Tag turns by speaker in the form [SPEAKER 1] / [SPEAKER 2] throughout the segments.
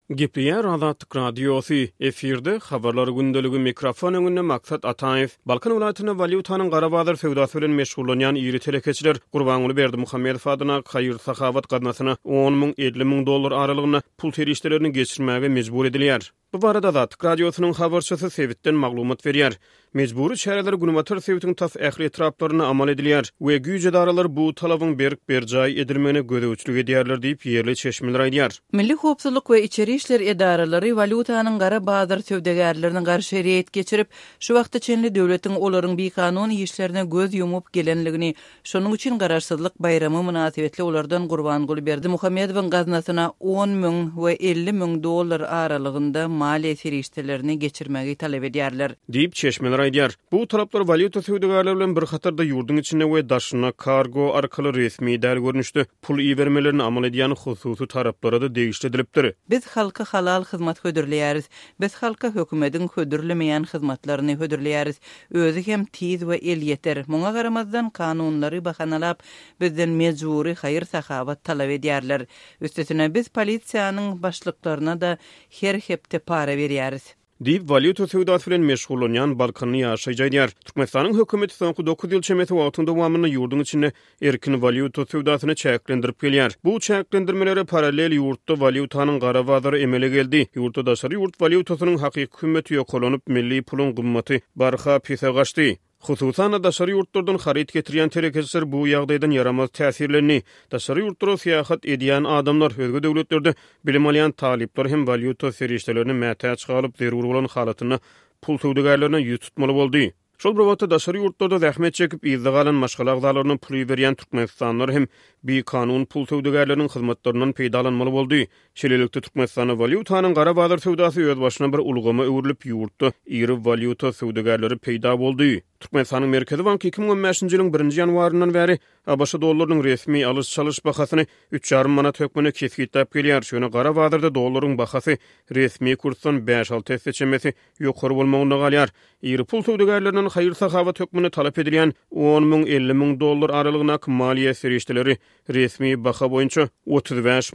[SPEAKER 1] Gepliyer Azatlyk Radiosu efirde habarlary gündeligi mikrofon öňünde Maksat Ataev, Balkan welaýatyna valyutanyň gara bazar sewdasy bilen meşgullanýan ýeri telekeçiler Gurbanuly Berdimuhammedow adyna haýyr sahabat gadnasyna 10 000 50 000 dollar aralygyna pul terişlerini geçirmäge mejbur edilýär. Bu barada Azatlyk Radiosynyň habarçysy Sewitden maglumat berýär. Mejburi çäreler günumatar Sewitiň tas ähli etraplaryna amal edilýär we güýje daralar bu talabyň berip berjaý edilmegine gödäwçilik edýärler diýip ýerli çeşmeler aýdýar.
[SPEAKER 2] Milli howpsuzlyk we içeri işler edaralary valutanyň gara bazar sewdegerleriniň garşy reýet geçirip, şu wagtda çenli döwletiň olaryň bir kanun işlerine göz yumup gelenligini, şonuň üçin garaşsyzlyk bayramy münasibetli olardan Gurbanuly Berdimuhammedowyň gaznasyna 10 000 we 50 000 dollar aralygynda maliýe terişlerini geçirmegi talep edýärler.
[SPEAKER 1] Diýip çeşmeler aýdýar. Bu talaplar valyuta sewdegerleri bilen bir hatarda ýurdun içinde we daşyna kargo arkaly resmi däl görnüşde pul iýermelerini amal edýän hususy taraplara da degişdirilipdir.
[SPEAKER 2] Biz halka halal hyzmat hödürleýäris. Biz halka hökümetiň hödürlemeýän hyzmatlaryny hödürleýäris. Özü hem tiz we el ýeter. Muňa garamazdan kanunlary bahanalap bizden mejburi haýyr sahabat talap edýärler. Üstesine biz polisiýanyň başlyklaryna da her hepde para berýäris.
[SPEAKER 1] Diýip valyuta sewdasy bilen meşgullanýan Balkany ýaşaýjylar. Türkmenistanyň hökümeti soňky 9 ýyl çemeti wagtynda wamyny ýurdun içinde erkin valyuta sewdasyny çäklendirip gelýär. Bu çäklendirmelere paralel ýurtda valyutanyň gara bazary emele geldi. Ýurtda daşary ýurt valyutasynyň hakyky kıymeti ýokolanyp milli pulun gymmaty barha pise gaçdy. Hususan daşary ýurtlardan harit getirýän terekeçler bu ýagdaýdan yaramaz täsirlerini, daşary ýurtlara syýahat edýän adamlar, özge döwletlerde bilim alýan talipler hem valyuta serişdelerini mätäç galyp zerur bolan halatyny pul sewdegerlerine ýüz tutmaly boldy. Şol bir wagtda daşary ýurtlarda zähmet çekip ýyzda galan maşgala agdalaryny pul berýän türkmenistanylar hem bir kanun pul sewdegerleriniň hyzmatlarynyň peýdalanmaly boldy. Şeýlelikde Türkmenistanyň valyutanyň gara bazar sewdasy öz başyna bir ulgama öwrülip ýurtda ýeri valyuta sewdegerleri peýda boldy. Türkmenistanyň Merkezi Banky 2015-nji ýylyň 1-nji ýanwaryndan bäri ABŞ dollarynyň resmi alys-çalyş bahasyny 3,5 manat hökmüne kesgitläp gelýär. Şonu gara bazarda dollaryň bahasy resmi kursdan 5-6 seçemesi ýokary bolmagyna galýar. Ýeri pul sewdegerleriniň haýyr sahabat hökmüne talap edilýän 10 000 50 000 dollar aralygyna maliýe serişdeleri resmi baha boýunça 35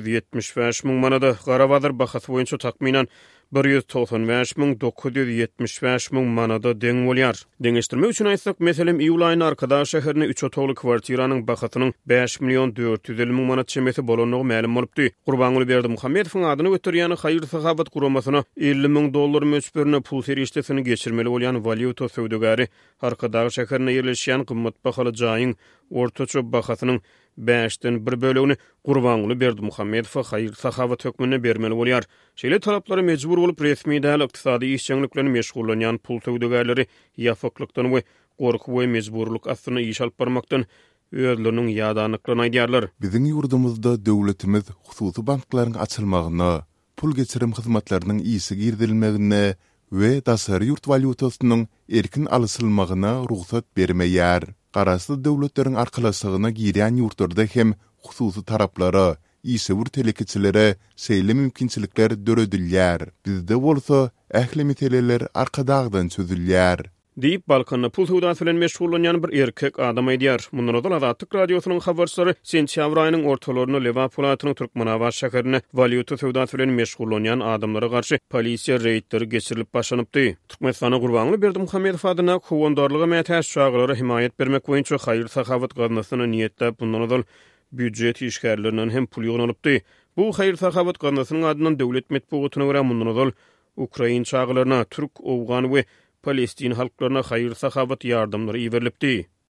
[SPEAKER 1] 175 000 manada, gara bazar bahasy boýunça takminan 195 975 000 manada deň bolýar. Deňeşdirme üçin aýtsak, meselem iýul aýyny arkada şäherine 3 otogly kwartiranyň bahasynyň 5 450 000 manat çemeti bolanyny ma'lum bolupdy. Gurbanuly Berdimuhammedowyň adyny götürýän haýyr sahabat guramasyna 50 000 dollar möçberine pul serişdesini geçirmeli bolýan valyuta sewdegäri arkada şäherine ýerleşýän gymmat bahaly jaýyň ortaça bahasynyň 5den 1 bölegini Gurbanuly Berdimuhammedow haýyr sahabat hökmüne bermeli bolýar. Şeýle talaplary mejbur bolup resmi däl ykdysady işçiliklerini meşgullanýan pul sewdegerleri ýafaklykdan we gorky we mejburluk astyna iş alyp barmakdan özleriniň ýadanlyklaryny aýdýarlar.
[SPEAKER 3] Biziň ýurdumyzda döwletimiz hususy banklaryň açylmagyna, pul geçirim hyzmatlarynyň ýygy girdilmegine we daşary ýurt valyutasynyň erkin alysylmagyna ruhsat bermeýär. Garasy döwletleriň arkalysygyna girýän ýurtlarda hem hususy taraplara, ýysewur telekeçilere seýle mümkinçilikler döredilýär. Bizde bolsa ähli meteleler arkadagdan çözülýär.
[SPEAKER 1] Diýip Balkanda pul sewdasy bilen meşgullanýan bir erkek adam aýdýar. Mundan Azatlyk Radiosynyň habarçylary sentýabr aýynyň ortalaryny Liverpool ýatynyň Türkmenawa şäherine valyuta sewdasy bilen meşgullanýan adamlara garşy polisiýa reýdleri geçirilip başlanypdy. Türkmenistanyň Gurbanuly Berdimuhammedow adyna howandarlyga mätäç çağrylary himayet bermek boýunça haýyr sahabat gadnasyna niýetde bundan büdjet işgärlerinden hem pul ýygnalypdy. Bu haýyr sahabat gadnasynyň adyndan döwlet medeniýetine görä mundan Ukraina çağrılaryna Türk, Owgan we Palestin halklaryna haýyr sahabat ýardamlary iberilipdi.